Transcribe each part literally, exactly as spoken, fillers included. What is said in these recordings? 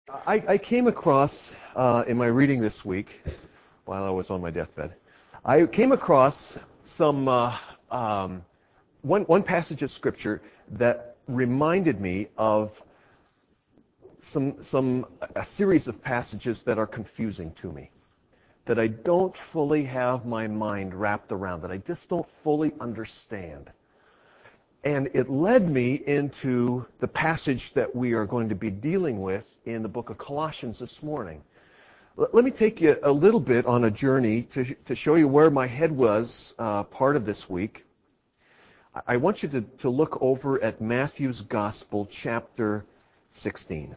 I, I came across, uh, in my reading this week, while I was on my deathbed, I came across some uh, um, one one passage of Scripture that reminded me of some some a series of passages that are confusing to me, that I don't fully have my mind wrapped around, that I just don't fully understand. And it led me into the passage that we are going to be dealing with in the book of Colossians this morning. Let me take you a little bit on a journey to, to show you where my head was uh, part of this week. I want you to, to look over at Matthew's Gospel, chapter sixteen.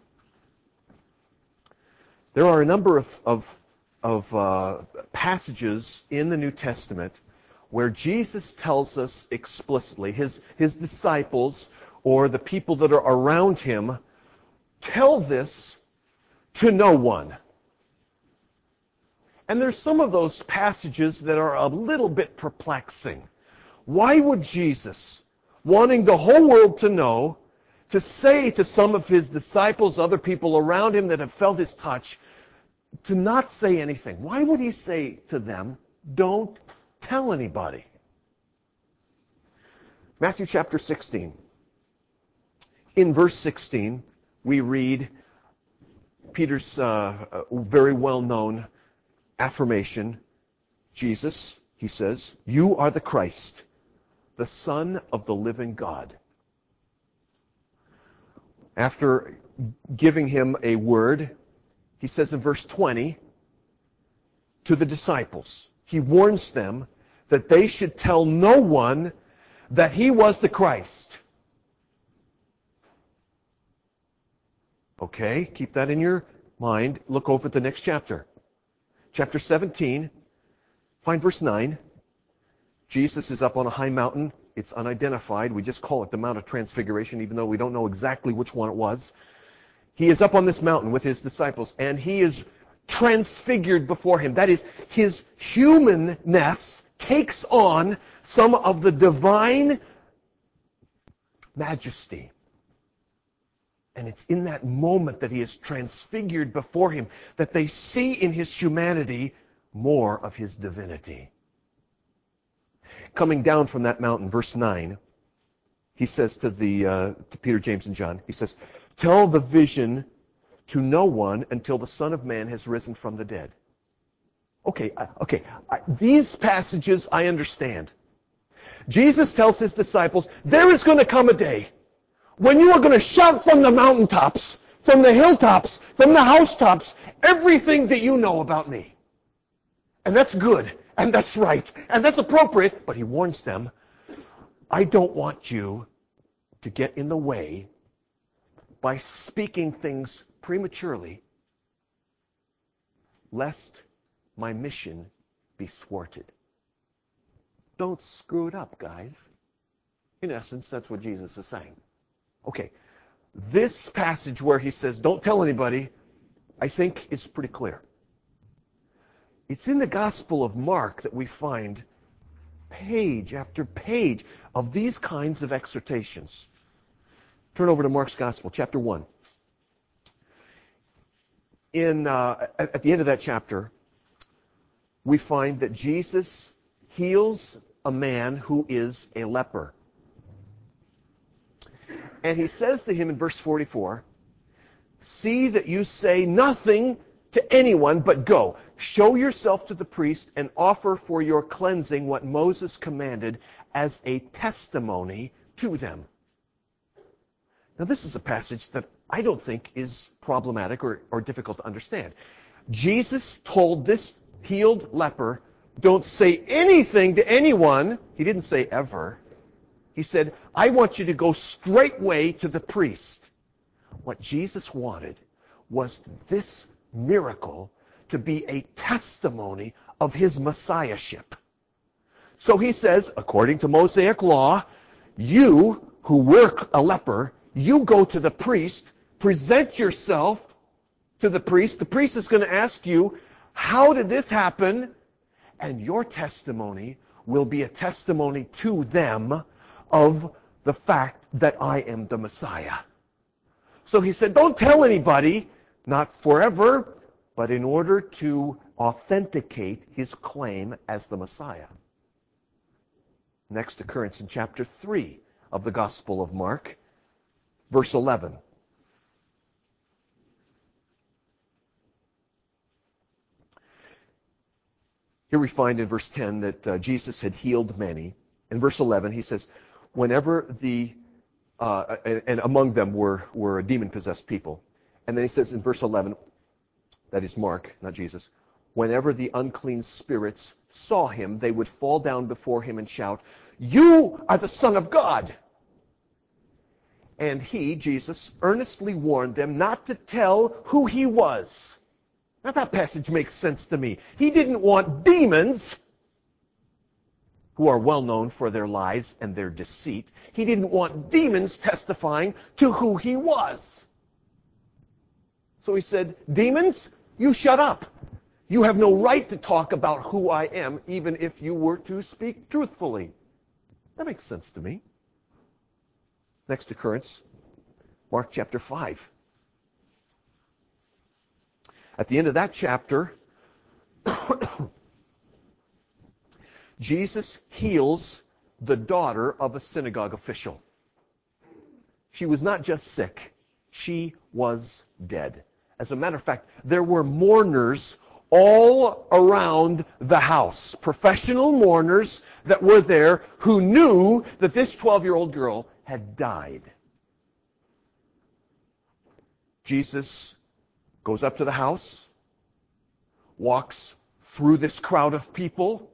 There are a number of, of, of uh, passages in the New Testament where Jesus tells us explicitly, his, his disciples or the people that are around him, tell this to no one. And there's some of those passages that are a little bit perplexing. Why would Jesus, wanting the whole world to know, to say to some of his disciples, other people around him that have felt his touch, to not say anything? Why would he say to them, don't tell anybody? Matthew chapter sixteen. In verse sixteen, we read Peter's uh, very well-known affirmation. Jesus, he says, you are the Christ, the Son of the living God. After giving him a word, he says in verse twenty to the disciples, he warns them that they should tell no one that he was the Christ. Okay, keep that in your mind. Look over at the next chapter. Chapter seventeen, find verse nine. Jesus is up on a high mountain. It's unidentified. We just call it the Mount of Transfiguration, even though we don't know exactly which one it was. He is up on this mountain with his disciples, and he is transfigured before him. That is, his humanness takes on some of the divine majesty. And it's in that moment that he is transfigured before him that they see in his humanity more of his divinity. Coming down from that mountain, verse nine, he says to the uh, to Peter, James, and John, he says, tell the vision to no one until the Son of Man has risen from the dead. Okay, okay, these passages I understand. Jesus tells his disciples, there is going to come a day when you are going to shout from the mountaintops, from the hilltops, from the housetops, everything that you know about me. And that's good, and that's right, and that's appropriate, but he warns them, I don't want you to get in the way by speaking things prematurely, lest my mission be thwarted. Don't screw it up, guys. In essence, that's what Jesus is saying. Okay, this passage where he says, don't tell anybody, I think is pretty clear. It's in the Gospel of Mark that we find page after page of these kinds of exhortations. Turn over to Mark's Gospel, chapter one. In uh, at, at the end of that chapter, we find that Jesus heals a man who is a leper. And he says to him in verse forty-four, see that you say nothing to anyone, but go. Show yourself to the priest and offer for your cleansing what Moses commanded as a testimony to them. Now this is a passage that I don't think is problematic or, or difficult to understand. Jesus told this healed leper, don't say anything to anyone. He didn't say ever. He said, I want you to go straightway to the priest. What Jesus wanted was this miracle to be a testimony of his messiahship. So he says, according to Mosaic law, you who were a leper, you go to the priest, present yourself to the priest. The priest is going to ask you, how did this happen? And your testimony will be a testimony to them of the fact that I am the Messiah. So he said, don't tell anybody Not forever, but in order to authenticate his claim as the Messiah. Next occurrence in chapter three of the Gospel of Mark, verse eleven. Here we find in verse ten that uh, Jesus had healed many. In verse eleven, he says, whenever the, uh, and, and among them were, were demon-possessed people. And then he says in verse eleven, that is Mark, not Jesus, whenever the unclean spirits saw him, they would fall down before him and shout, "You are the Son of God!" And he, Jesus, earnestly warned them not to tell who he was. Now that passage makes sense to me. He didn't want demons, who are well known for their lies and their deceit. He didn't want demons testifying to who he was. So he said, demons, you shut up. You have no right to talk about who I am, even if you were to speak truthfully. That makes sense to me. Next occurrence, Mark chapter five. At the end of that chapter, Jesus heals the daughter of a synagogue official. She was not just sick, she was dead. As a matter of fact, there were mourners all around the house, professional mourners that were there who knew that this twelve-year-old girl had died. Jesus goes up to the house, walks through this crowd of people.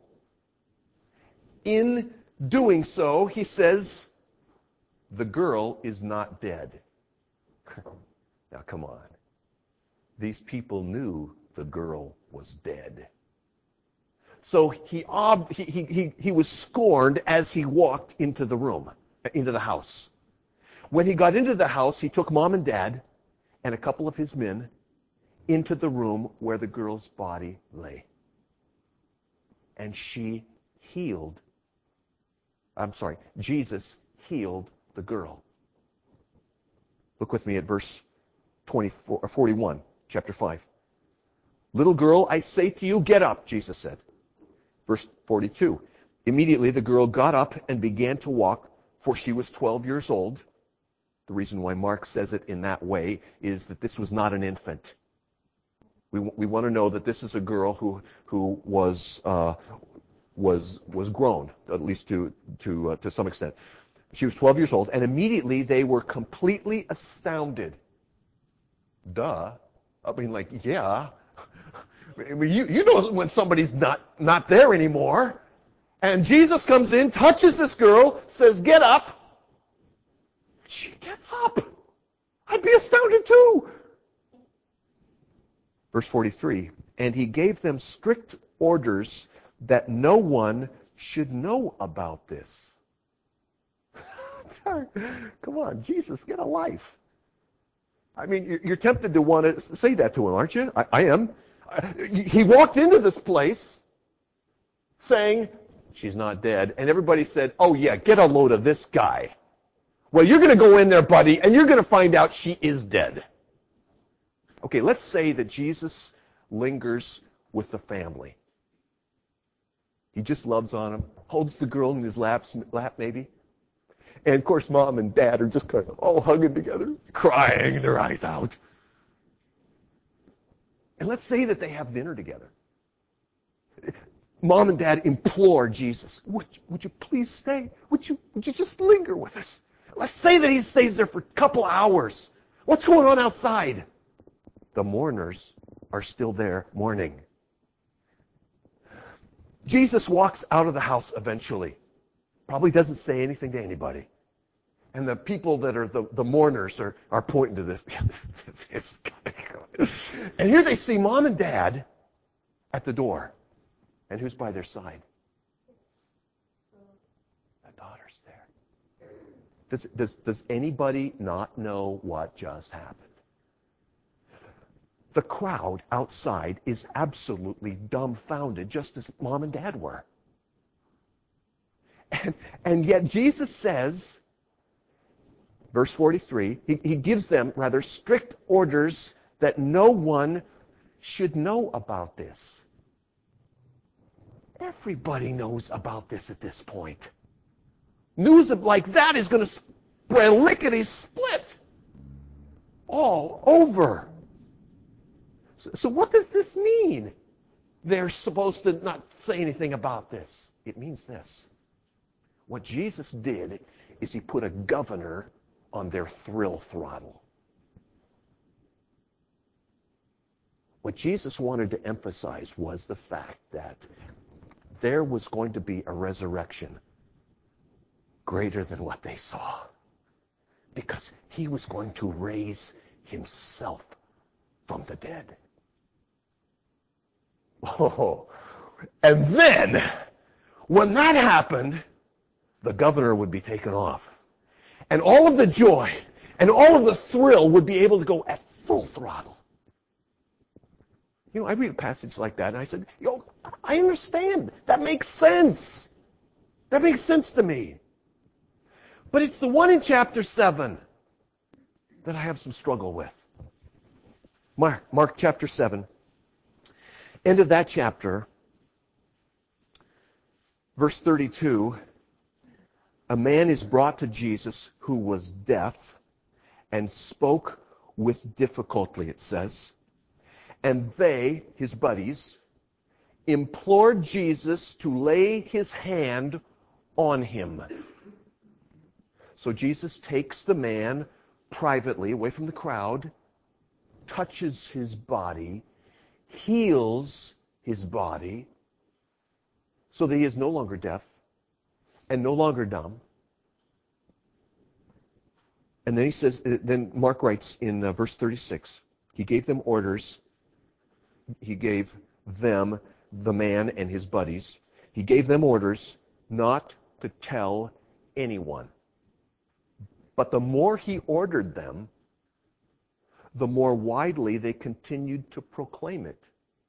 In doing so, he says, the girl is not dead. Now, come on. These people knew the girl was dead. So he, ob- he, he, he, he was scorned as he walked into the room, into the house. When he got into the house, he took mom and dad and a couple of his men into the room where the girl's body lay. And she healed, I'm sorry, Jesus healed the girl. Look with me at verse twenty-four, forty-one, chapter five. Little girl, I say to you, get up, Jesus said. Verse forty-two. Immediately the girl got up and began to walk, for she was twelve years old. The reason why Mark says it in that way is that this was not an infant. We, we want to know that this is a girl who who was uh, was was grown, at least to to uh, to some extent. She was twelve years old, and immediately they were completely astounded. Duh. I mean, like, yeah. I mean, you, you know when somebody's not, not there anymore. And Jesus comes in, touches this girl, says, get up. She gets up. I'd be astounded too. Verse forty-three, and he gave them strict orders that no one should know about this. Come on, Jesus, get a life. I mean, you're tempted to want to say that to him, aren't you? I, I am. He walked into this place saying, she's not dead. And everybody said, oh yeah, get a load of this guy. Well, you're going to go in there, buddy, and you're going to find out she is dead. Okay, let's say that Jesus lingers with the family. He just loves on them, holds the girl in his lap, lap maybe. And of course, mom and dad are just kind of all hugging together, crying their eyes out. And let's say that they have dinner together. Mom and dad implore Jesus, would, would you please stay? Would you, would you just linger with us? Let's say that he stays there for a couple hours. What's going on outside? The mourners are still there mourning. Jesus walks out of the house eventually. Probably doesn't say anything to anybody. And the people that are the, the mourners are, are pointing to this. It's, it's, and here they see mom and dad at the door. And who's by their side? The daughter's there. Does, does, does anybody not know what just happened? The crowd outside is absolutely dumbfounded, just as mom and dad were. And, and yet Jesus says, verse forty-three, he, he gives them rather strict orders that no one should know about this. Everybody knows about this at this point. News of like that is going to spread lickety-split all over. So, so what does this mean? They're supposed to not say anything about this. It means this. What Jesus did is he put a governor on their thrill throttle. What Jesus wanted to emphasize was the fact that there was going to be a resurrection greater than what they saw. Because he was going to raise himself from the dead. Oh, and then, when that happened, the governor would be taken off. And all of the joy and all of the thrill would be able to go at full throttle. You know, I read a passage like that, and I said, yo, I understand. That makes sense. That makes sense to me. But it's the one in chapter seven that I have some struggle with. Mark, Mark chapter seven. End of that chapter, verse thirty-two, a man is brought to Jesus who was deaf and spoke with difficulty, it says. And they, his buddies, implored Jesus to lay his hand on him. So Jesus takes the man privately, away from the crowd, touches his body, heals his body, so that he is no longer deaf and no longer dumb. And then he says, then Mark writes in uh, verse thirty-six, he gave them orders. He gave them, the man and his buddies, he gave them orders not to tell anyone. But the more he ordered them, the more widely they continued to proclaim it.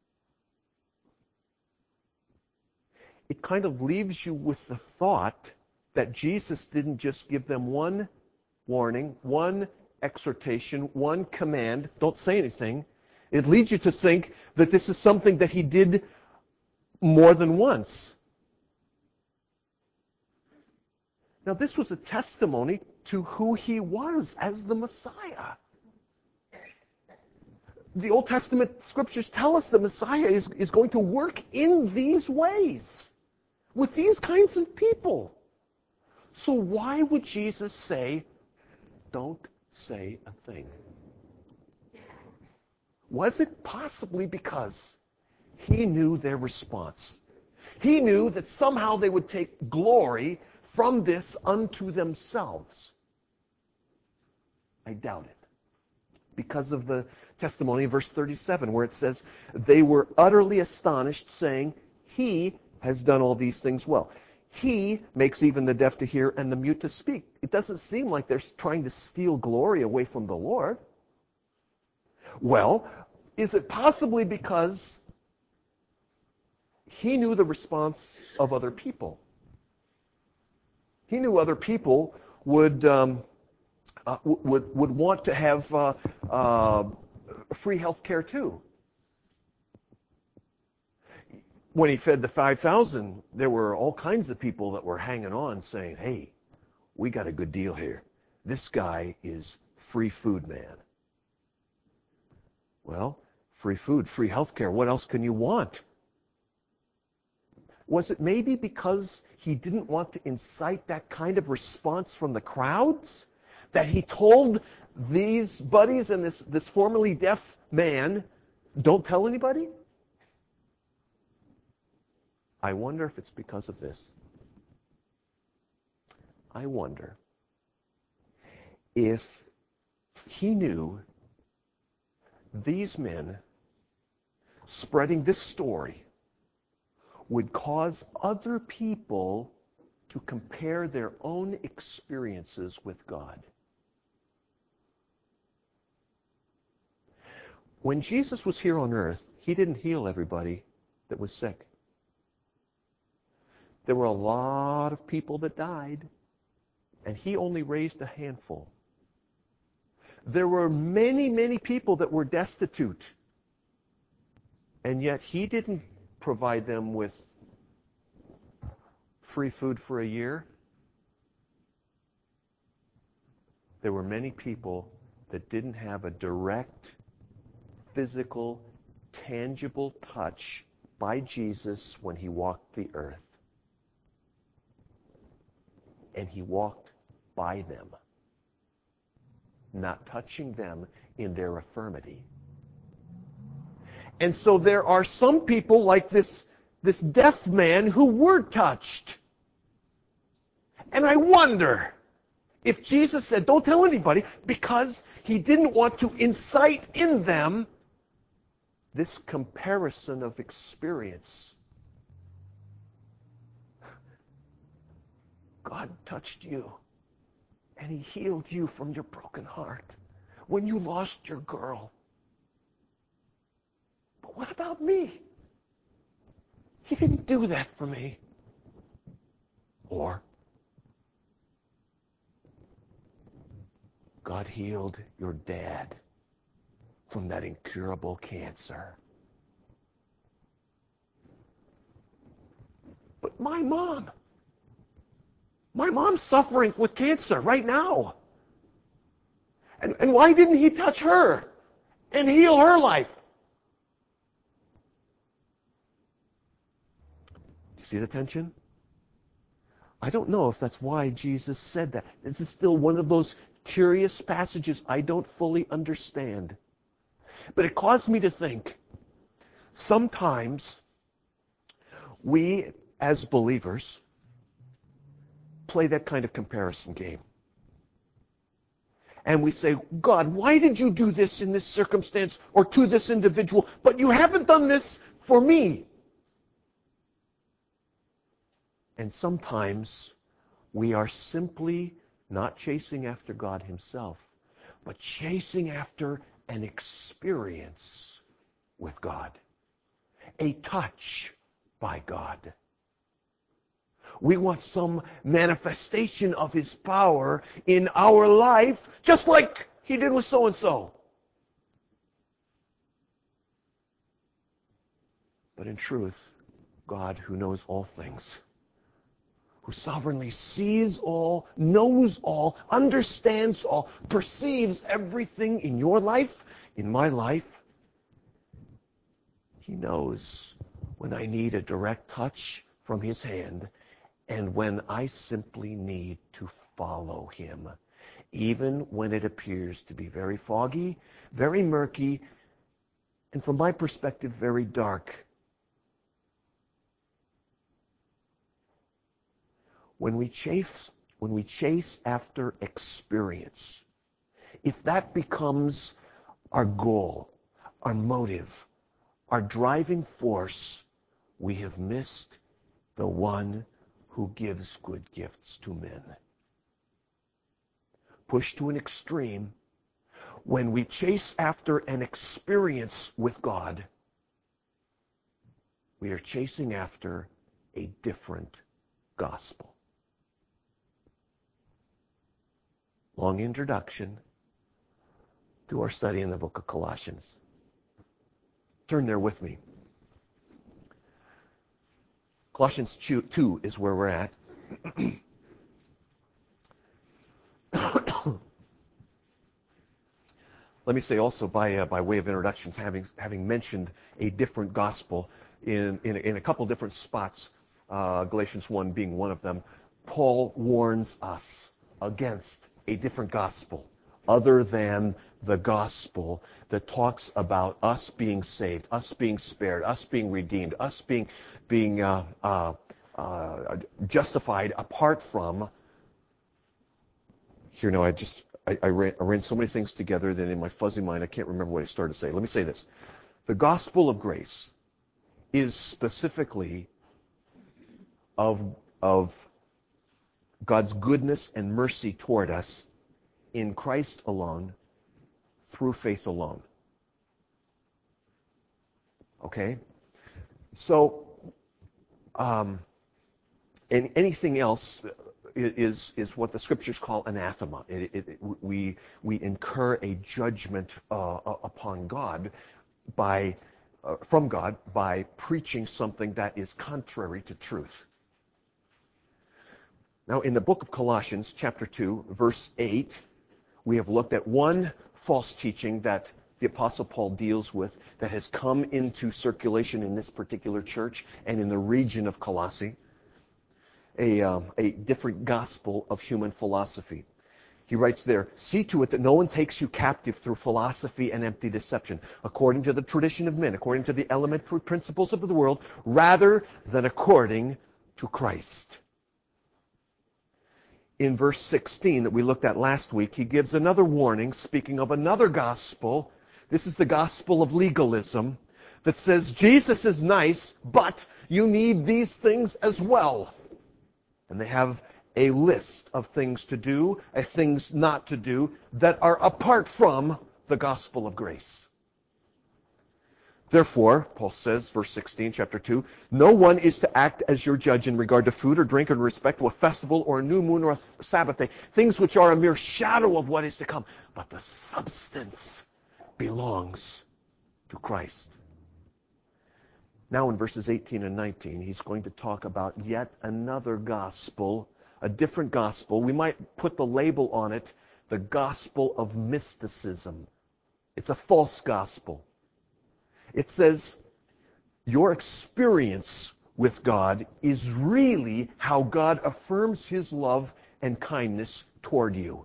It kind of leaves you with the thought that Jesus didn't just give them one warning, one exhortation, one command, don't say anything. It leads you to think that this is something that he did more than once. Now, this was a testimony to who he was as the Messiah. The Old Testament scriptures tell us the Messiah is, is going to work in these ways, with these kinds of people. So why would Jesus say, don't say a thing? Was it possibly because he knew their response? He knew that somehow they would take glory from this unto themselves. I doubt it. Because of the testimony in verse thirty-seven, where it says, they were utterly astonished, saying, he has done all these things well. He makes even the deaf to hear and the mute to speak. It doesn't seem like they're trying to steal glory away from the Lord. Well, is it possibly because he knew the response of other people? He knew other people would um, uh, would would want to have uh, uh, free health care too. When he fed the five thousand, there were all kinds of people that were hanging on saying, hey, we got a good deal here. This guy is free food man. Well, free food, free health care, what else can you want? Was it maybe because he didn't want to incite that kind of response from the crowds that he told these buddies and this, this formerly deaf man, don't tell anybody? I wonder if it's because of this. I wonder if he knew these men spreading this story would cause other people to compare their own experiences with God. When Jesus was here on earth, he didn't heal everybody that was sick. There were a lot of people that died, and he only raised a handful. There were many, many people that were destitute. And yet he didn't provide them with free food for a year. There were many people that didn't have a direct, physical, tangible touch by Jesus when he walked the earth. And he walked by them, not touching them in their infirmity. And so there are some people like this, this deaf man who were touched. And I wonder if Jesus said, don't tell anybody, because he didn't want to incite in them this comparison of experience. God touched you, and he healed you from your broken heart when you lost your girl. But what about me? He didn't do that for me. Or, God healed your dad from that incurable cancer. But my mom, my mom's suffering with cancer right now. And, and why didn't he touch her and heal her life? You see the tension? I don't know if that's why Jesus said that. This is still one of those curious passages I don't fully understand. But it caused me to think, sometimes we as believers play that kind of comparison game. And we say, God, why did you do this in this circumstance or to this individual, but you haven't done this for me? And sometimes we are simply not chasing after God himself, but chasing after an experience with God, a touch by God. We want some manifestation of his power in our life, just like he did with so-and-so. But in truth, God, who knows all things, who sovereignly sees all, knows all, understands all, perceives everything in your life, in my life, he knows when I need a direct touch from his hand, and when I simply need to follow him, even when it appears to be very foggy, very murky, and from my perspective, very dark. When we chase, when we chase after experience, if that becomes our goal, our motive, our driving force, we have missed the one who gives good gifts to men. Pushed to an extreme, when we chase after an experience with God, we are chasing after a different gospel. Long introduction to our study in the book of Colossians. Turn there with me. Colossians two is where we're at. Let me say also, by uh, by way of introductions, having having mentioned a different gospel in in, in a couple different spots, uh, Galatians one being one of them, Paul warns us against a different gospel other than the gospel that talks about us being saved, us being spared, us being redeemed, us being being uh, uh, uh, justified apart from. Here now, I just I, I, ran, I ran so many things together that in my fuzzy mind I can't remember what I started to say. Let me say this: the gospel of grace is specifically of of God's goodness and mercy toward us in Christ alone, through faith alone. Okay? So, um, and anything else, is, is what the scriptures call anathema. It, it, it, we, we incur a judgment uh, upon God by, uh, from God by preaching something that is contrary to truth. Now, in the book of Colossians, chapter two, verse eight, we have looked at one false teaching that the Apostle Paul deals with that has come into circulation in this particular church and in the region of Colossae, a, um, a different gospel of human philosophy. He writes there, "See to it that no one takes you captive through philosophy and empty deception, according to the tradition of men, according to the elementary principles of the world, rather than according to Christ." In verse sixteen that we looked at last week, he gives another warning, speaking of another gospel. This is the gospel of legalism that says Jesus is nice, but you need these things as well. And they have a list of things to do, and things not to do, that are apart from the gospel of grace. Therefore, Paul says, verse sixteen, chapter two, "No one is to act as your judge in regard to food or drink or in respect to a festival or a new moon or a Sabbath day, things which are a mere shadow of what is to come. But the substance belongs to Christ." Now in verses eighteen and nineteen, he's going to talk about yet another gospel, a different gospel. We might put the label on it, the gospel of mysticism. It's a false gospel. It says your experience with God is really how God affirms his love and kindness toward you.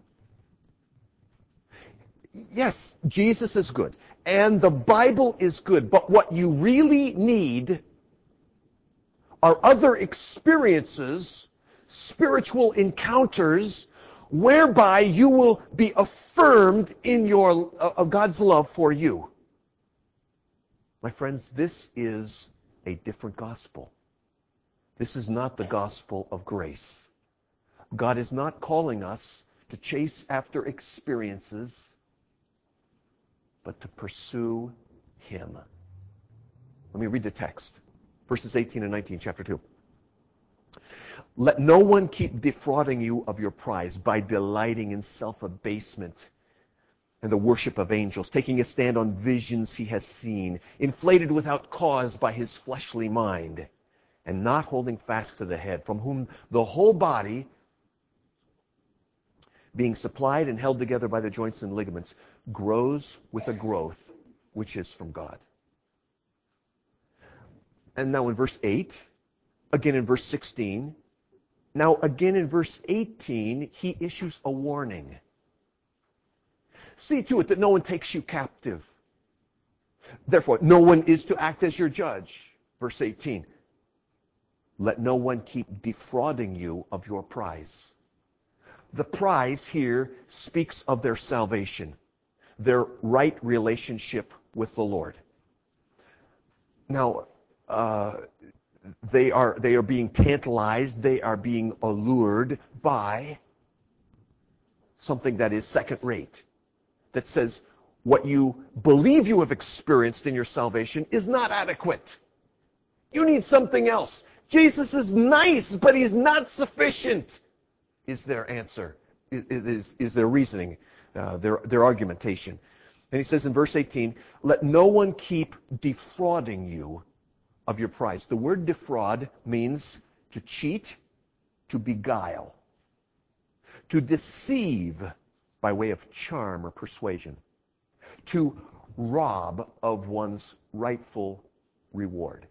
Yes, Jesus is good, and the Bible is good, but what you really need are other experiences, spiritual encounters, whereby you will be affirmed in your of God's love for you. My friends, this is a different gospel. This is not the gospel of grace. God is not calling us to chase after experiences, but to pursue him. Let me read the text. Verses eighteen and nineteen, chapter two. "Let no one keep defrauding you of your prize by delighting in self-abasement and the worship of angels, taking a stand on visions he has seen, inflated without cause by his fleshly mind, and not holding fast to the head, from whom the whole body, being supplied and held together by the joints and ligaments, grows with a growth which is from God." And now in verse eight, again in verse sixteen, now again in verse eighteen, he issues a warning. "See to it that no one takes you captive. Therefore, no one is to act as your judge." Verse eighteen, "Let no one keep defrauding you of your prize." The prize here speaks of their salvation, their right relationship with the Lord. Now, uh, they are they are being tantalized, they are being allured by something that is second rate, that says what you believe you have experienced in your salvation is not adequate. You need something else. Jesus is nice, but he's not sufficient, is their answer, is, is, is their reasoning, uh, their, their argumentation. And he says in verse eighteen, "Let no one keep defrauding you of your prize." The word defraud means to cheat, to beguile, to deceive by way of charm or persuasion, to rob of one's rightful reward.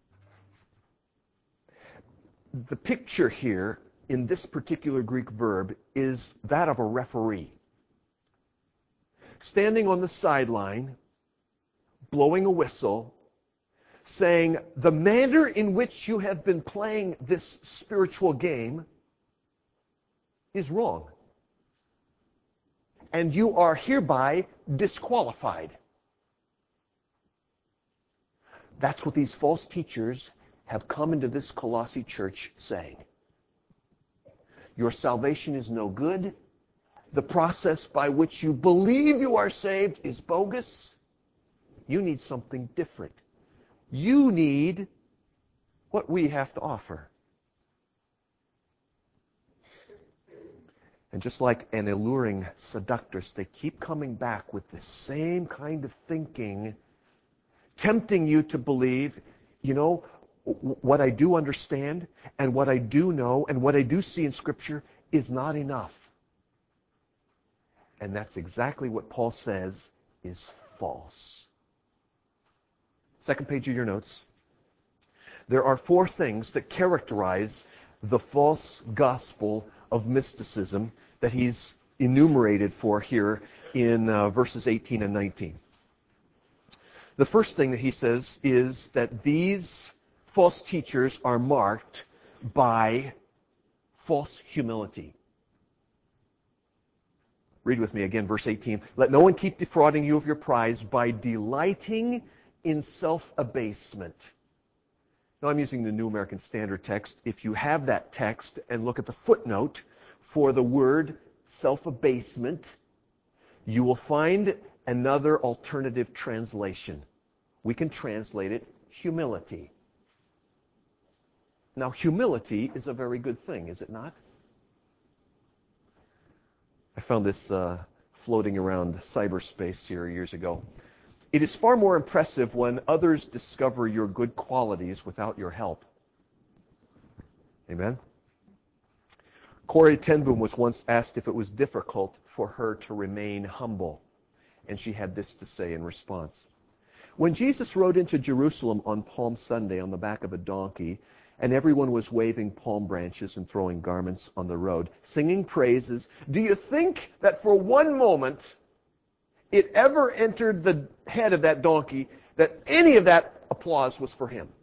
The picture here in this particular Greek verb is that of a referee standing on the sideline, blowing a whistle, saying, the manner in which you have been playing this spiritual game is wrong, and you are hereby disqualified. That's what these false teachers have come into this Colossae church saying. Your salvation is no good. The process by which you believe you are saved is bogus. You need something different. You need what we have to offer. And just like an alluring seductress, they keep coming back with the same kind of thinking, tempting you to believe, you know, what I do understand and what I do know and what I do see in Scripture is not enough. And that's exactly what Paul says is false. Second page of your notes. There are four things that characterize the false gospel of mysticism that he's enumerated for here in uh, verses eighteen and nineteen. The first thing that he says is that these false teachers are marked by false humility. Read with me again, verse eighteen. Let no one keep defrauding you of your prize by delighting in self-abasement. Now I'm using the New American Standard text. If you have that text and look at the footnote for the word self-abasement, you will find another alternative translation. We can translate it humility. Now, humility is a very good thing, is it not? I found this uh, floating around cyberspace here years ago. It is far more impressive when others discover your good qualities without your help. Amen? Corrie ten Boom was once asked if it was difficult for her to remain humble, and she had this to say in response. When Jesus rode into Jerusalem on Palm Sunday on the back of a donkey, and everyone was waving palm branches and throwing garments on the road, singing praises, do you think that for one moment it ever entered the head of that donkey that any of that applause was for him?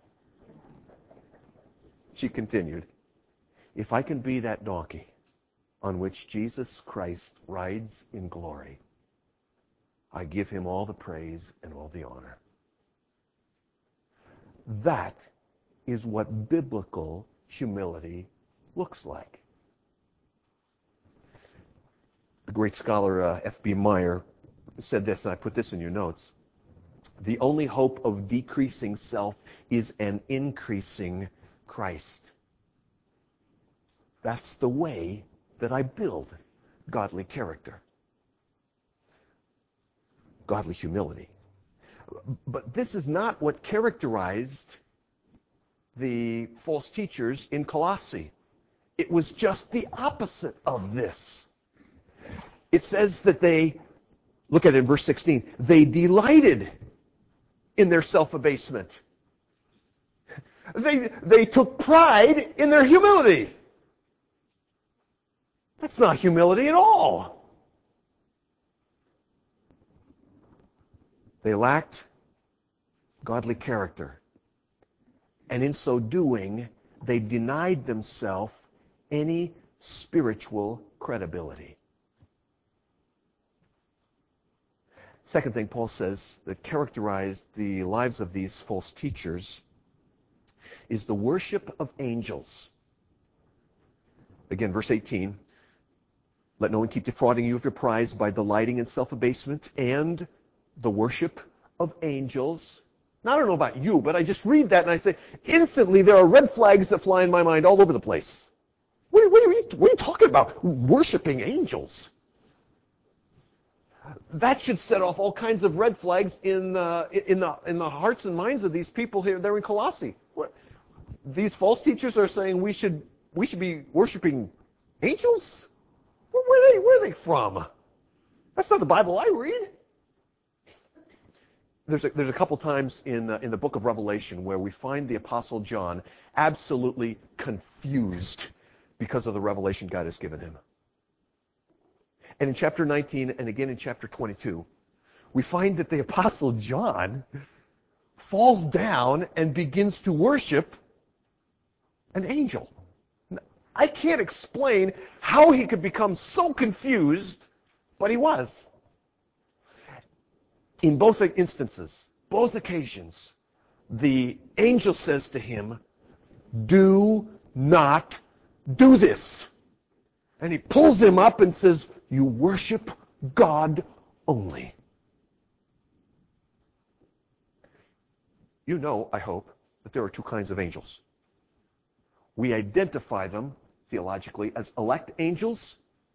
She continued, if I can be that donkey on which Jesus Christ rides in glory, I give him all the praise and all the honor. That is what biblical humility looks like. The great scholar uh, F B Meyer said this, and I put this in your notes. The only hope of decreasing self is an increasing Christ. That's the way that I build godly character. Godly humility. But this is not what characterized the false teachers in Colossae. It was just the opposite of this. It says that they, look at it in verse sixteen, they delighted in their self-abasement. They, they took pride in their humility. That's not humility at all. They lacked godly character. And in so doing, they denied themselves any spiritual credibility. Second thing Paul says that characterized the lives of these false teachers is the worship of angels. Again, verse eighteen. Let no one keep defrauding you of your prize by delighting in self-abasement and the worship of angels. Now, I don't know about you, but I just read that and I say, instantly there are red flags that fly in my mind all over the place. What, what, are, you, what are you talking about? Worshiping angels. That should set off all kinds of red flags in the, in the, in the hearts and minds of these people here there in Colossae. What, these false teachers are saying we should, we should be worshiping angels? Where, where, are they, where are they from? That's not the Bible I read. There's a, there's a couple times in uh, in the book of Revelation where we find the Apostle John absolutely confused because of the revelation God has given him. And in chapter nineteen and again in chapter twenty-two, we find that the Apostle John falls down and begins to worship an angel. I can't explain how he could become so confused, but he was. In both instances, both occasions, the angel says to him, do not do this. And he pulls him up and says, you worship God only. You know, I hope, that there are two kinds of angels. We identify them theologically as elect angels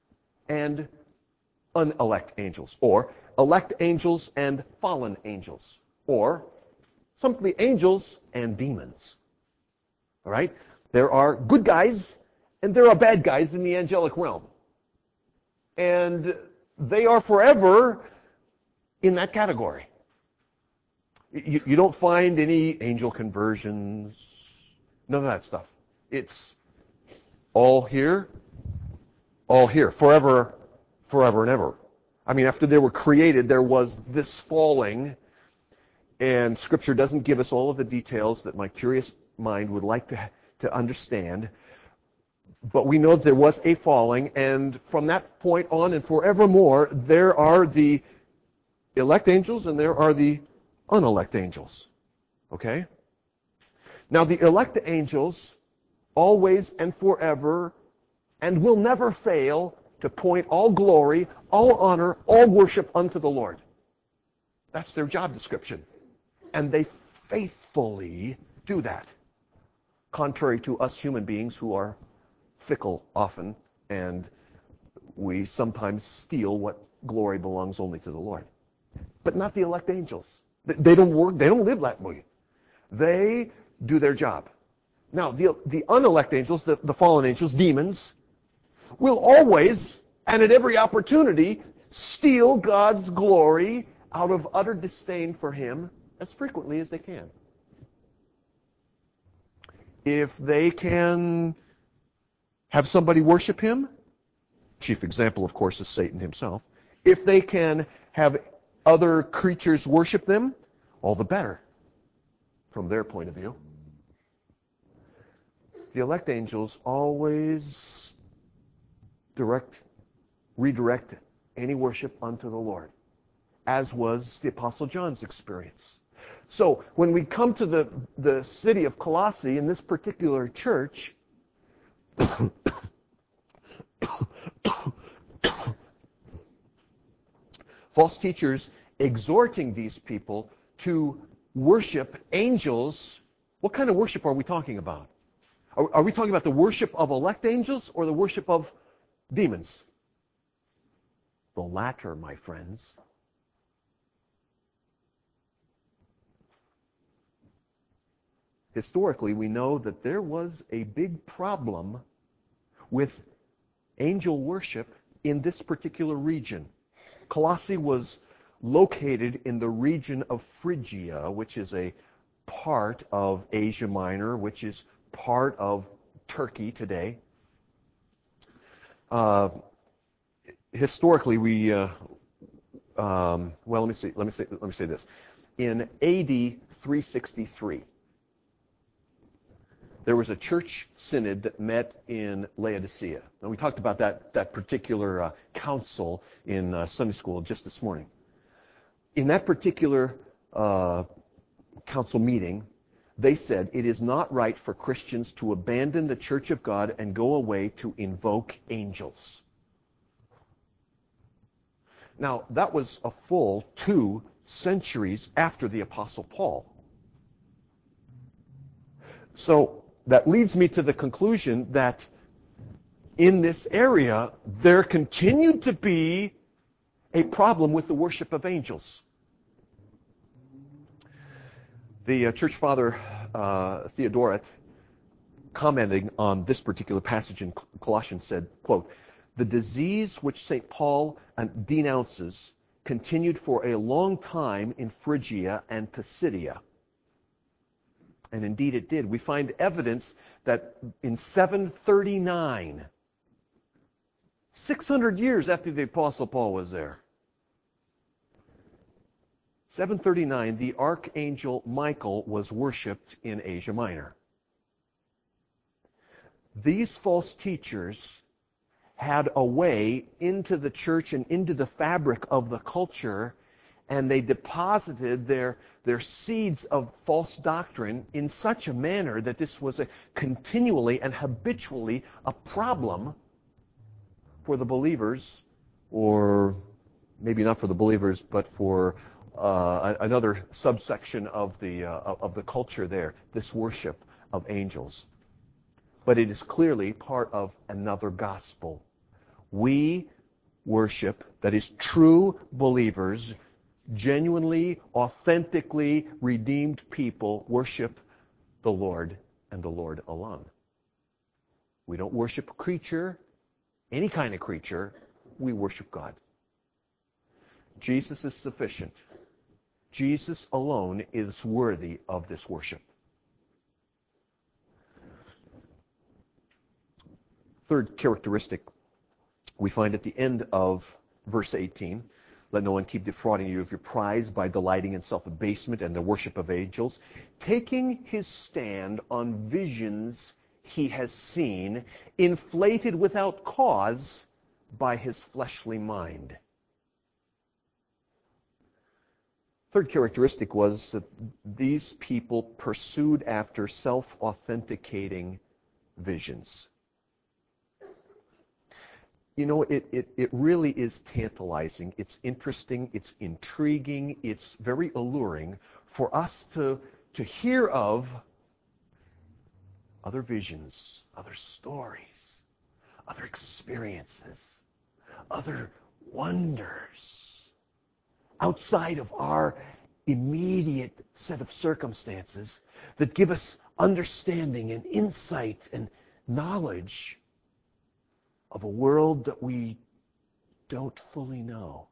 and unelect angels, or elect angels and fallen angels, or simply angels and demons. All right? There are good guys and there are bad guys in the angelic realm. And they are forever in that category. You, you don't find any angel conversions, none of that stuff. It's all here, all here, forever, forever and ever. I mean, after they were created, there was this falling, and Scripture doesn't give us all of the details that my curious mind would like to, to understand. But we know that there was a falling, and from that point on and forevermore, there are the elect angels and there are the unelect angels. Okay? Now, the elect angels always and forever and will never fail to point all glory, all honor, all worship unto the Lord. That's their job description. And they faithfully do that, contrary to us human beings who are fickle often, and we sometimes steal what glory belongs only to the Lord. But not the elect angels. They don't work, they don't live that way. They do their job. Now, the, the unelect angels, the, the fallen angels, demons, will always, and at every opportunity, steal God's glory out of utter disdain for Him as frequently as they can. If they can have somebody worship Him, chief example, of course, is Satan himself. If they can have other creatures worship them, all the better from their point of view. The elect angels always direct, redirect any worship unto the Lord, as was the Apostle John's experience. So when we come to the, the city of Colossae in this particular church, false teachers exhorting these people to worship angels. What kind of worship are we talking about? Are, are we talking about the worship of elect angels or the worship of demons? The latter, my friends. Historically, we know that there was a big problem with angel worship in this particular region. Colossae was located in the region of Phrygia, which is a part of Asia Minor, which is part of Turkey today. Uh, historically, we uh, um, well, let me see. Let me say. Let me say this. In A D three sixty-three, there was a church synod that met in Laodicea. And we talked about that, that particular uh, council in uh, Sunday school just this morning. In that particular uh, council meeting, they said it is not right for Christians to abandon the church of God and go away to invoke angels. Now, that was a full two centuries after the Apostle Paul. So, that leads me to the conclusion that in this area, there continued to be a problem with the worship of angels. The uh, church father, uh, Theodoret, commenting on this particular passage in Colossians said, quote, "The disease which Saint Paul denounces continued for a long time in Phrygia and Pisidia." And indeed it did. We find evidence that in seven thirty-nine, six hundred years after the Apostle Paul was there, seven thirty-nine, the archangel Michael was worshipped in Asia Minor. These false teachers had a way into the church and into the fabric of the culture, and they deposited their, their seeds of false doctrine in such a manner that this was a continually and habitually a problem for the believers, or maybe not for the believers, but for uh, another subsection of the uh, of the culture there, this worship of angels. But it is clearly part of another gospel. We worship, that is, true believers, genuinely, authentically redeemed people, worship the Lord and the Lord alone. We don't worship a creature, any kind of creature. We worship God. Jesus is sufficient. Jesus alone is worthy of this worship. Third characteristic we find at the end of verse eighteen. Let no one keep defrauding you of your prize by delighting in self-abasement and the worship of angels, taking his stand on visions he has seen, inflated without cause by his fleshly mind. Third characteristic was that these people pursued after self-authenticating visions. You know, it, it, it really is tantalizing. It's interesting. It's intriguing. It's very alluring for us to, to hear of other visions, other stories, other experiences, other wonders outside of our immediate set of circumstances that give us understanding and insight and knowledge of a world that we don't fully know.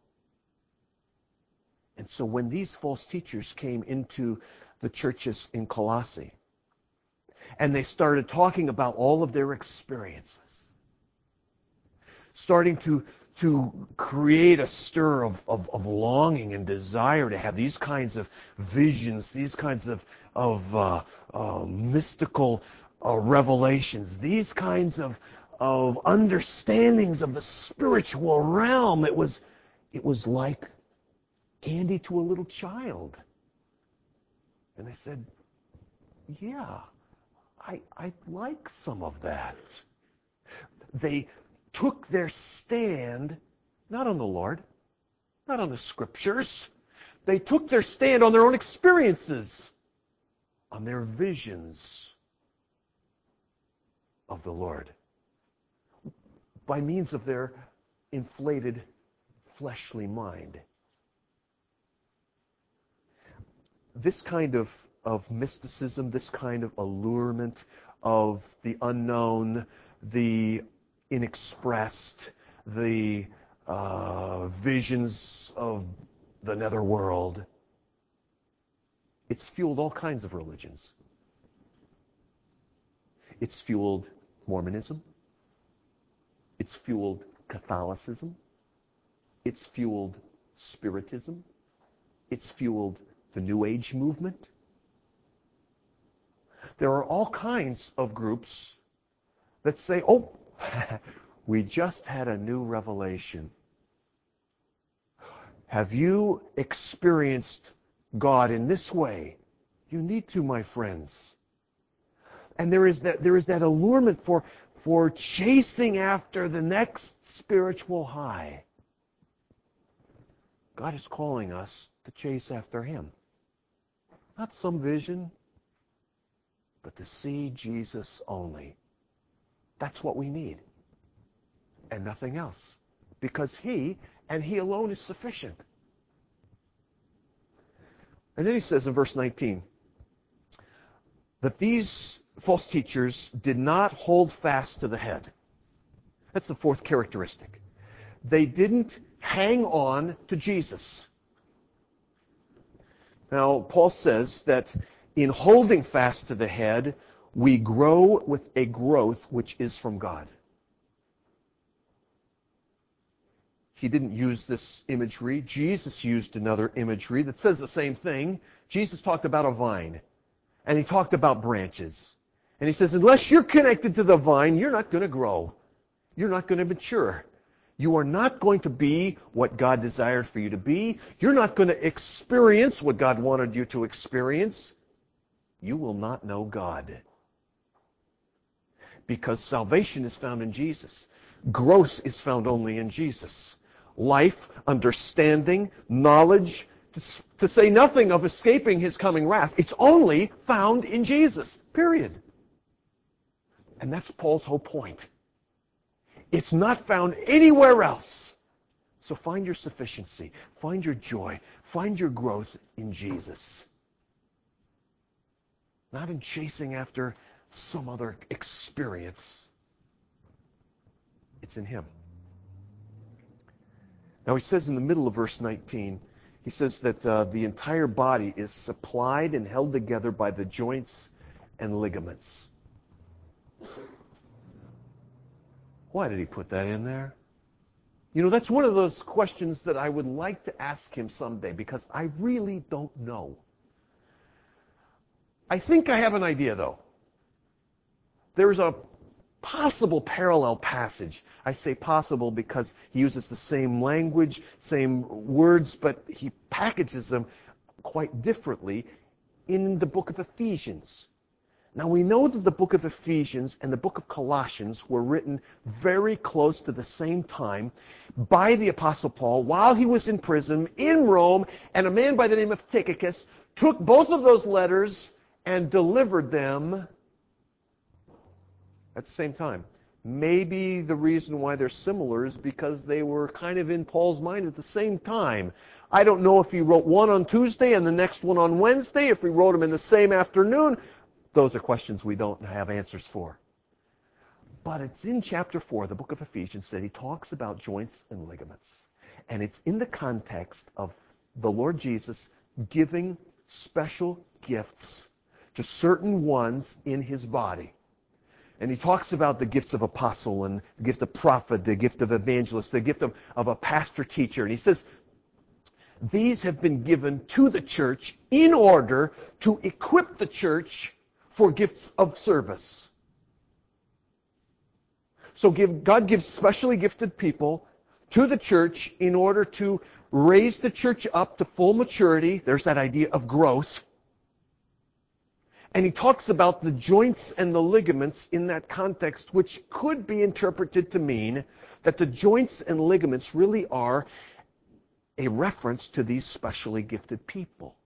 And so when these false teachers came into the churches in Colossae, and they started talking about all of their experiences, starting to, to create a stir of, of, of longing and desire to have these kinds of visions, these kinds of, of uh, uh, mystical uh, revelations, these kinds of of understandings of the spiritual realm. It was, it was like candy to a little child. And they said, yeah, I, I like some of that. They took their stand, not on the Lord, not on the Scriptures. They took their stand on their own experiences, on their visions of the Lord, by means of their inflated fleshly mind. This kind of, of mysticism, this kind of allurement of the unknown, the inexpressed, the uh, visions of the netherworld, it's fueled all kinds of religions. It's fueled Mormonism. It's fueled Catholicism. It's fueled Spiritism. It's fueled the New Age movement. There are all kinds of groups that say, oh, we just had a new revelation. Have you experienced God in this way? You need to, my friends. And there is that, there is that allurement for for chasing after the next spiritual high. God is calling us to chase after Him. Not some vision, but to see Jesus only. That's what we need. And nothing else. Because He, and He alone, is sufficient. And then He says in verse nineteen, that these false teachers did not hold fast to the head. That's the fourth characteristic. They didn't hang on to Jesus. Now, Paul says that in holding fast to the head, we grow with a growth which is from God. He didn't use this imagery. Jesus used another imagery that says the same thing. Jesus talked about a vine, and He talked about branches. And He says, unless you're connected to the vine, you're not going to grow. You're not going to mature. You are not going to be what God desired for you to be. You're not going to experience what God wanted you to experience. You will not know God. Because salvation is found in Jesus. Growth is found only in Jesus. Life, understanding, knowledge, to, to say nothing of escaping His coming wrath, it's only found in Jesus. Period. And that's Paul's whole point. It's not found anywhere else. So find your sufficiency, find your joy, find your growth in Jesus. Not in chasing after some other experience. It's in Him. Now he says in the middle of verse nineteen, he says that uh, the entire body is supplied and held together by the joints and ligaments. Why did he put that in there? You know, that's one of those questions that I would like to ask him someday, because I really don't know. I think I have an idea, though. There's a possible parallel passage. I say possible because he uses the same language, same words, but he packages them quite differently in the book of Ephesians. Now, we know that the book of Ephesians and the book of Colossians were written very close to the same time by the Apostle Paul while he was in prison in Rome, and a man by the name of Tychicus took both of those letters and delivered them at the same time. Maybe the reason why they're similar is because they were kind of in Paul's mind at the same time. I don't know if he wrote one on Tuesday and the next one on Wednesday, if he wrote them in the same afternoon. Those are questions we don't have answers for. But it's in chapter four, the book of Ephesians, that he talks about joints and ligaments. And it's in the context of the Lord Jesus giving special gifts to certain ones in his body. And he talks about the gifts of apostle and the gift of prophet, the gift of evangelist, the gift of, of a pastor-teacher. And he says, these have been given to the church in order to equip the church for gifts of service. So give, God gives specially gifted people to the church in order to raise the church up to full maturity. There's that idea of growth. And he talks about the joints and the ligaments in that context, which could be interpreted to mean that the joints and ligaments really are a reference to these specially gifted people.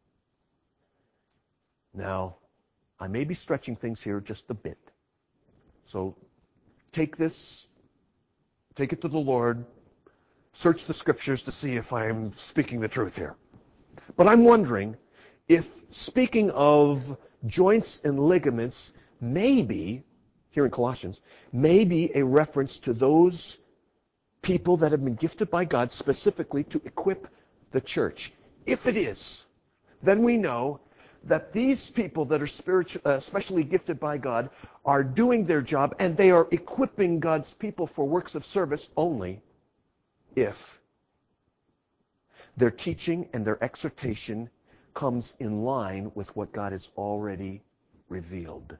Now, I may be stretching things here just a bit. So take this, take it to the Lord, search the scriptures to see if I'm speaking the truth here. But I'm wondering if speaking of joints and ligaments, maybe, here in Colossians, may be a reference to those people that have been gifted by God specifically to equip the church. If it is, then we know that these people that are spiritual, uh, specially gifted by God are doing their job, and they are equipping God's people for works of service only if their teaching and their exhortation comes in line with what God has already revealed.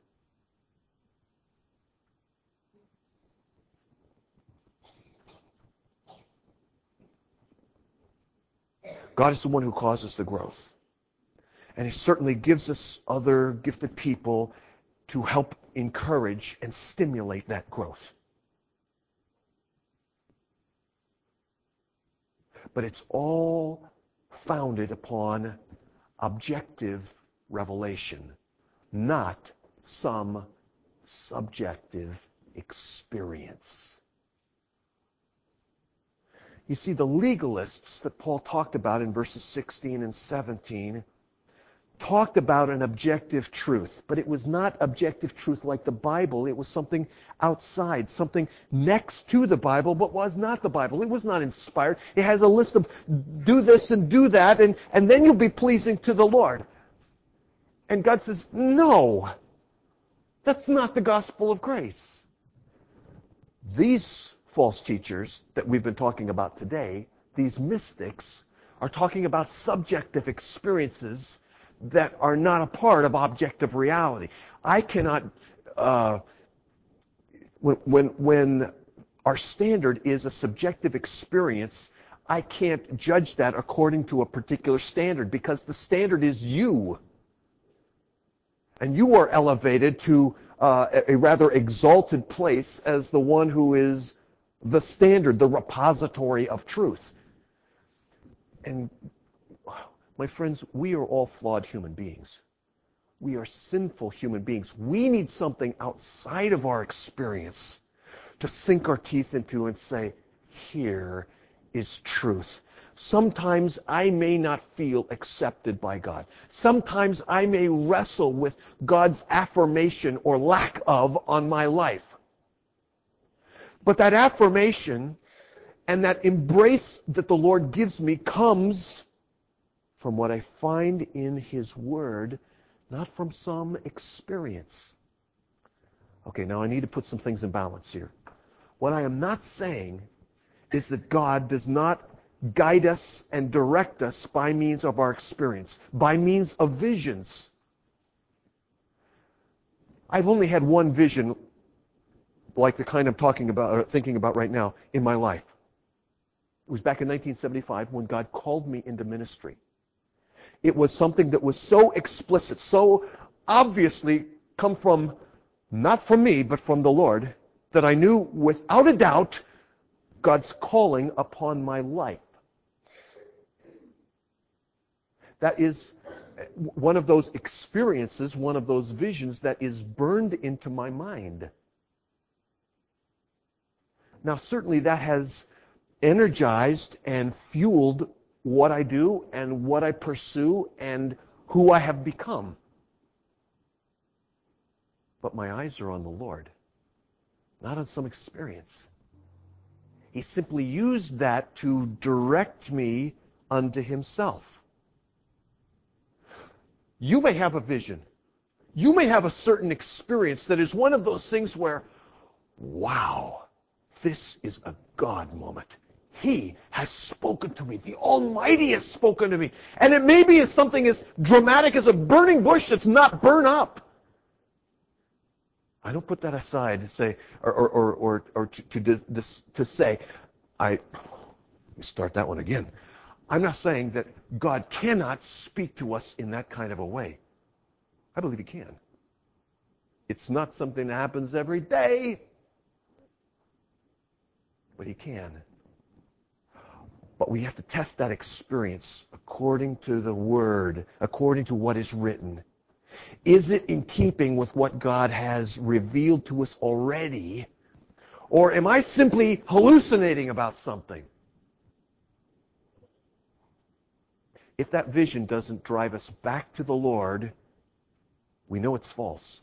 God is the one who causes the growth. And He certainly gives us other gifted people to help encourage and stimulate that growth. But it's all founded upon objective revelation, not some subjective experience. You see, the legalists that Paul talked about in verses sixteen and seventeen talked about an objective truth, but it was not objective truth like the Bible. It was something outside, something next to the Bible, but was not the Bible. It was not inspired. It has a list of do this and do that, and, and then you'll be pleasing to the Lord. And God says, no, that's not the gospel of grace. These false teachers that we've been talking about today, these mystics, are talking about subjective experiences that are not a part of objective reality. I cannot, uh, when, when, when our standard is a subjective experience, I can't judge that according to a particular standard, because the standard is you. And you are elevated to uh, a rather exalted place as the one who is the standard, the repository of truth. And my friends, we are all flawed human beings. We are sinful human beings. We need something outside of our experience to sink our teeth into and say, here is truth. Sometimes I may not feel accepted by God. Sometimes I may wrestle with God's affirmation or lack of on my life. But that affirmation and that embrace that the Lord gives me comes from what I find in His Word, not from some experience. Okay, now I need to put some things in balance here. What I am not saying is that God does not guide us and direct us by means of our experience, by means of visions. I've only had one vision, like the kind I'm talking about or thinking about right now, in my life. It was back in nineteen seventy-five when God called me into ministry. It was something that was so explicit, so obviously come from, not from me, but from the Lord, that I knew without a doubt God's calling upon my life. That is one of those experiences, one of those visions that is burned into my mind. Now, certainly that has energized and fueled what I do and what I pursue and who I have become. But my eyes are on the Lord, not on some experience. He simply used that to direct me unto Himself. You may have a vision. You may have a certain experience that is one of those things where, wow, this is a God moment. He has spoken to me. The Almighty has spoken to me. And it may be as something as dramatic as a burning bush that's not burned up. I don't put that aside to say, or or or or, or to, to to to say, I let me start that one again. I'm not saying that God cannot speak to us in that kind of a way. I believe He can. It's not something that happens every day, but He can. But we have to test that experience according to the Word, according to what is written. Is it in keeping with what God has revealed to us already? Or am I simply hallucinating about something? If that vision doesn't drive us back to the Lord, we know it's false.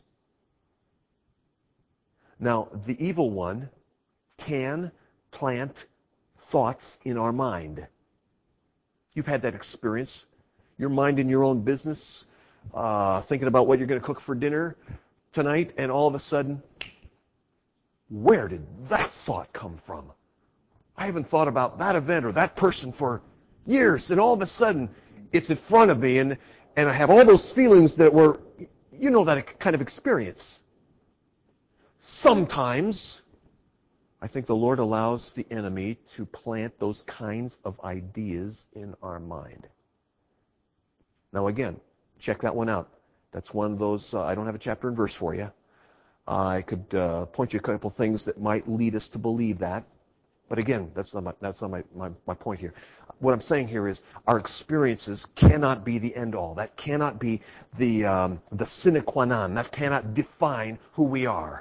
Now, the evil one can plant thoughts in our mind. You've had that experience. You're minding your own business, uh, thinking about what you're going to cook for dinner tonight, and all of a sudden, where did that thought come from? I haven't thought about that event or that person for years, and all of a sudden, it's in front of me, and, and I have all those feelings that were, you know, that kind of experience. Sometimes, I think the Lord allows the enemy to plant those kinds of ideas in our mind. Now again, check that one out. That's one of those, uh, I don't have a chapter and verse for you. Uh, I could uh, point you a couple things that might lead us to believe that. But again, that's not my, that's not my, my, my point here. What I'm saying here is our experiences cannot be the end all. That cannot be the, um, the sine qua non. That cannot define who we are.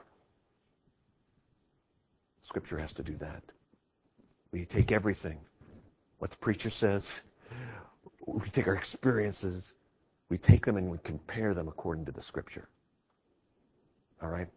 Scripture has to do that. We take everything, what the preacher says, we take our experiences, we take them and we compare them according to the Scripture. All right?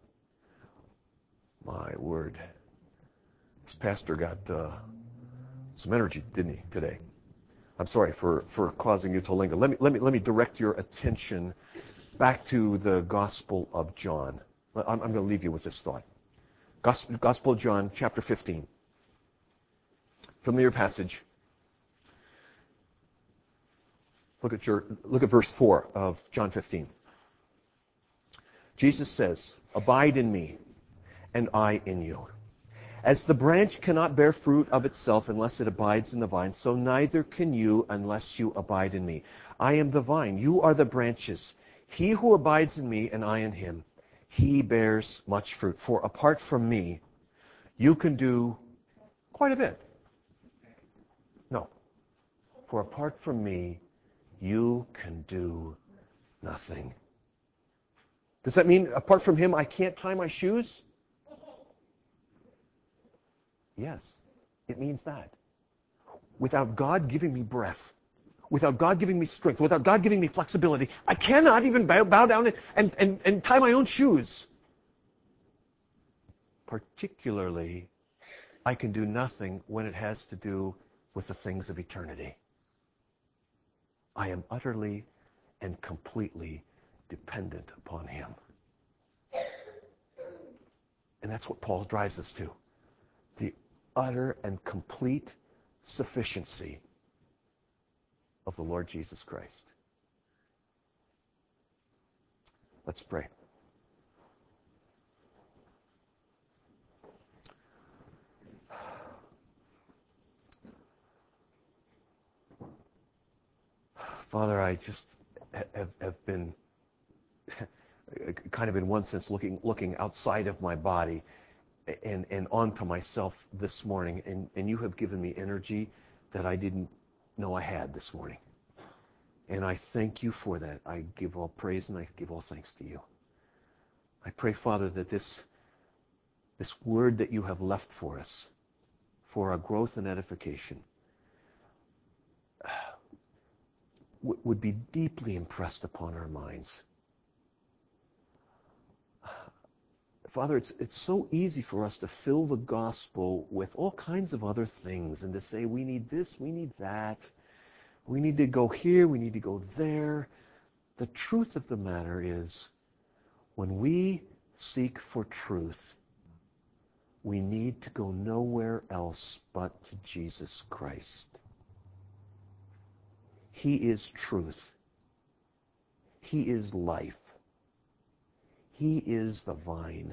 My word. This pastor got uh, some energy, didn't he, today? I'm sorry for, for causing you to linger. Let me, let me, let me direct your attention back to the Gospel of John. I'm, I'm going to leave you with this thought. Gospel, Gospel of John, chapter fifteen. Familiar passage. Look at your, look at verse four of John fifteen. Jesus says, "Abide in me, and I in you. As the branch cannot bear fruit of itself unless it abides in the vine, so neither can you unless you abide in me. I am the vine, you are the branches. He who abides in me, and I in him, he bears much fruit. For apart from me, you can do quite a bit." No. For apart from me, you can do nothing. Does that mean apart from him, I can't tie my shoes? Yes, it means that. without God giving me breath, without God giving me strength, without God giving me flexibility, I cannot even bow, bow down and, and, and, and tie my own shoes. Particularly, I can do nothing when it has to do with the things of eternity. I am utterly and completely dependent upon Him. And that's what Paul drives us to. The utter and complete sufficiency of the Lord Jesus Christ. Let's pray. Father, I just have, have been kind of in one sense looking looking outside of my body and, and onto myself this morning, and, and you have given me energy that I didn't know I had this morning. And I thank you for that. I give all praise and I give all thanks to you. I pray, Father, that this, this word that you have left for us, for our growth and edification, w- would be deeply impressed upon our minds. Father, it's it's so easy for us to fill the gospel with all kinds of other things and to say we need this, we need that, we need to go here, we need to go there. The truth of the matter is, when we seek for truth, we need to go nowhere else but to Jesus Christ. He is truth. He is life. He is the vine.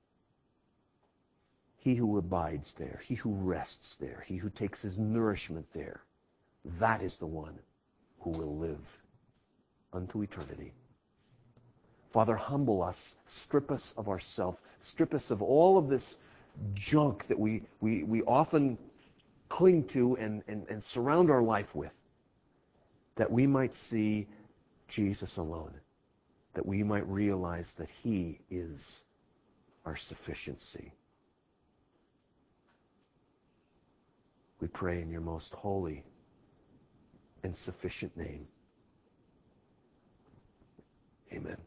He who abides there, he who rests there, he who takes his nourishment there, that is the one who will live unto eternity. Father, humble us, strip us of ourselves, strip us of all of this junk that we, we, we often cling to and, and, and surround our life with, that we might see Jesus alone, that we might realize that he is our sufficiency. We pray in your most holy and sufficient name. Amen.